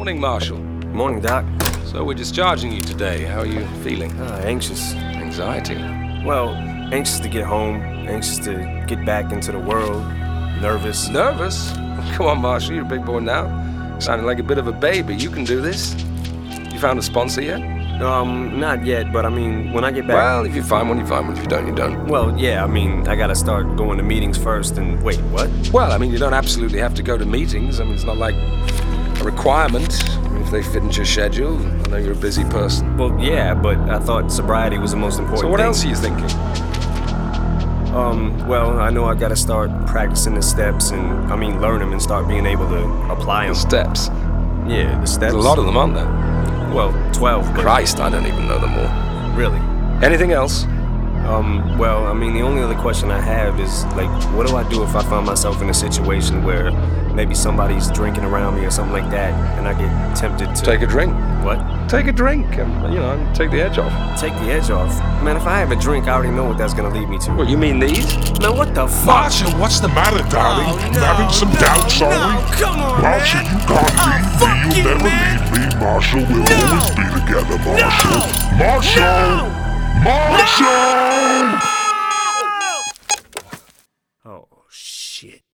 Morning, Marshal. Morning, Doc. So we're discharging you today. How are you feeling? Anxious. Anxiety? Well, anxious to get home, anxious to get back into the world, nervous. Nervous? Come on, Marshal, you're a big boy now. Sounding like a bit of a baby. You can do this. You found a sponsor yet? Not yet, but I mean, when I get back... Well, if you find one, you find one. If you don't, you don't. Well, yeah, I mean, I gotta start going to meetings first and... Wait, what? Well, I mean, you don't absolutely have to go to meetings. I mean, it's not like a requirement. I mean, if they fit into your schedule, I know you're a busy person. Well, yeah, but I thought sobriety was the most important So what thing. else are you thinking? Well, I know I gotta start practicing the steps and, learn them and start being able to apply them. The steps. Yeah, the steps. There's a lot of them, aren't there? Well, 12, but... Christ, I don't even know them all. Really? Anything else? Well, the only other question I have is, like, what do I do if I find myself in a situation where maybe somebody's drinking around me or something like that, and I get tempted to... Take a drink. What? Take a drink and, take the edge off. Take the edge off? Man, if I have a drink, I already know what that's gonna lead me to. What, you mean these? Man, what the fuck? Marshal, what's the matter, darling? You having some doubts, are we? Come on, Marshal, you can't leave me. You'll never leave me, Marshal. We'll always be together, Marshal. Marshal! Marshal! Oh, shit.